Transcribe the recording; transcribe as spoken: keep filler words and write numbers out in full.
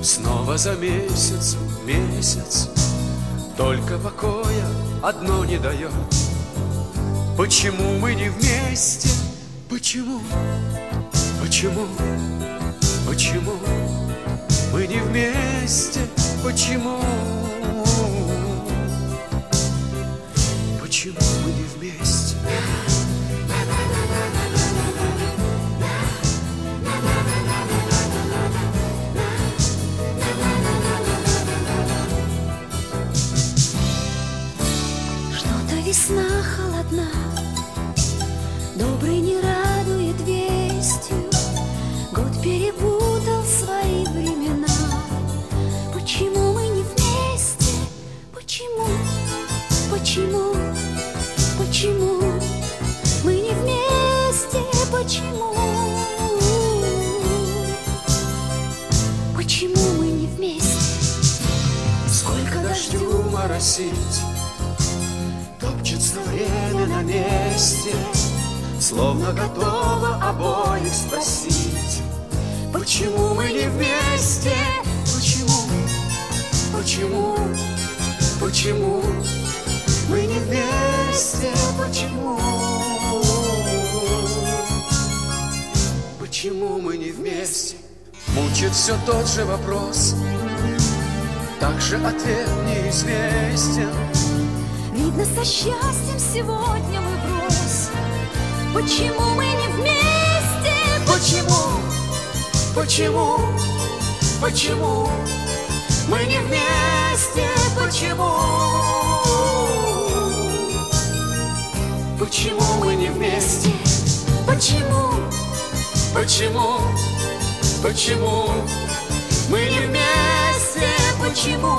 Снова за месяц, месяц, только покоя одно не дает. Почему мы не вместе? Почему? Почему? Почему мы не вместе? Почему? Почему мы не вместе? Что-то весна холодна, добрый не радует вестью. Год перепутал свои времена. Почему мы не вместе? Почему? Почему? Почему мы не вместе? Почему? Почему мы не вместе? Сколько дождю моросить, топчется время на месте, словно готова обоих спросить. Почему мы не вместе? Почему? Почему? Почему мы не вместе? Почему? Почему мы не вместе? Мучит все тот же вопрос, также ответ неизвестен. Видно, со счастьем сегодня мы врозь. Почему мы не вместе? Почему? Почему? Почему мы не вместе? Почему? Почему мы не вместе? Почему? Почему? Почему мы не вместе? Почему?